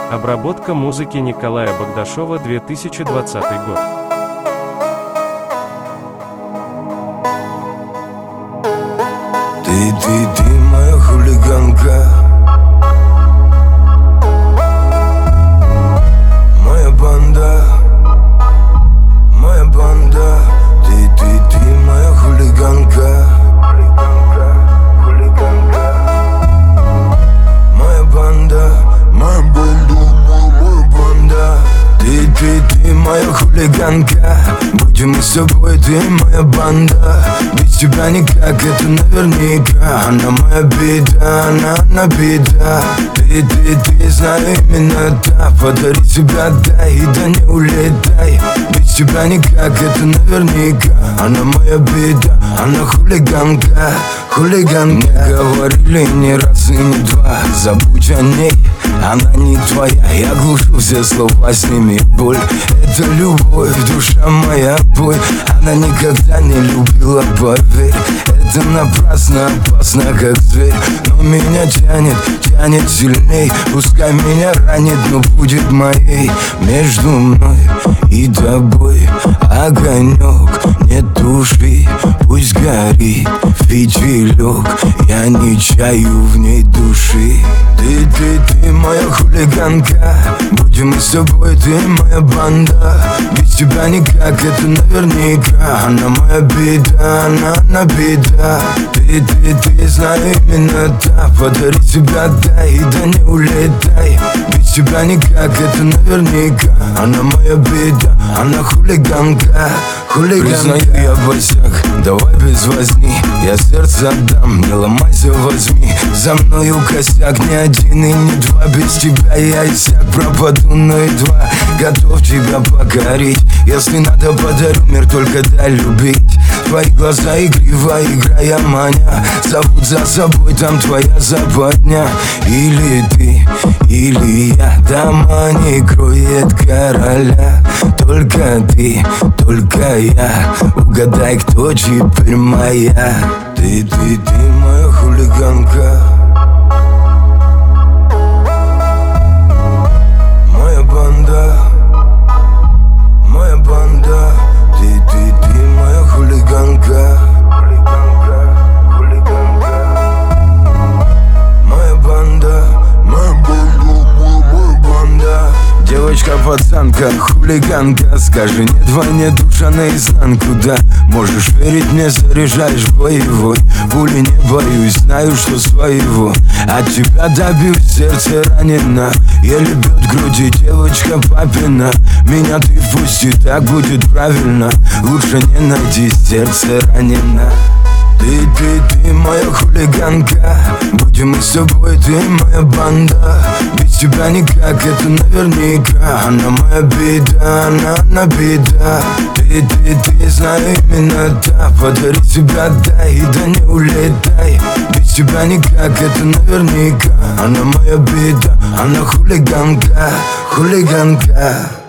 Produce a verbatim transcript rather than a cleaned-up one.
Обработка музыки Николая Богдашова, две тысячи двадцатый год. Ты, ты, ты моя хулиганка, моя банда, моя банда. Ты, ты, ты моя хулиганка, хулиганка, хулиганка. Моя банда, моя банда, моя банда. Ты, ты, ты моя хулиганка, будем мы с собой, ты моя банда. Без тебя никак, это наверняка. Она моя беда, она, она беда. Ты, ты, ты, знаю именно та. Подари себя, дай, и да не улетай. Без тебя никак, это наверняка. Она моя беда, она хулиганка, хулиганка. Мне говорили не раз и не два, забудь о ней, она не твоя. Я глушу все слова, сними боль. Это любовь, душа моя, бой. Она никогда не любила, поверь. Это напрасно, опасно, как зверь. Но меня тянет, тянет сильней. Пускай меня ранит, но будет моей. Между мной и тобой огонек, не туши, пусть горит фитилек. Я не чаю в ней души. Ты, ты, ты моя хулиганка, будем мы с тобой, ты моя банда. Без тебя никак, это наверняка. Она моя беда, она, она беда. Ты, ты, ты, знаю именно та. Подари себя, дай, и да не улетай. Без тебя никак, это наверняка. Она моя беда, она хулиганка, хулиганка. Признаю я босяк, давай без возни. Я сердце отдам, не ломайся, возьми. За мною косяк, не один и не два. Без тебя я иссяк, пропаду на и два. Готов тебя покорить, если надо, подарю мир, только дай любить. Твои глаза игриво, играя маня. Зовут за собой, там твоя западня. Или ты, или я. Дома не кроет короля. Только ты, только я. Угадай, кто теперь моя. Ты, ты, ты моя хулиганка, моя банда, моя банда. Ты, ты, ты моя хулиганка, хулиганка, хулиганка. Моя банда, моя банда, моя банда. Девочка-пацанка, хулиганка, скажи нет войне, душа наизнанку, да. Можешь верить мне, заряжаешь боевой. Пули не боюсь, знаю, что своего. От тебя добьюсь, сердце ранено. Еле бьет груди девочка папина. Меня ты впусти, так будет правильно. Лучше не найти, сердце ранено. Ты, ты, ты моя хулиганка, будем мы с собой, ты моя банда. Без тебя никак, это наверняка. Она моя беда, она, она беда. Ты, ты, ты, знаю именно та. Подари себя, дай, и да не улетай. Без тебя никак, это наверняка. Она моя беда, она хулиганка, хулиганка.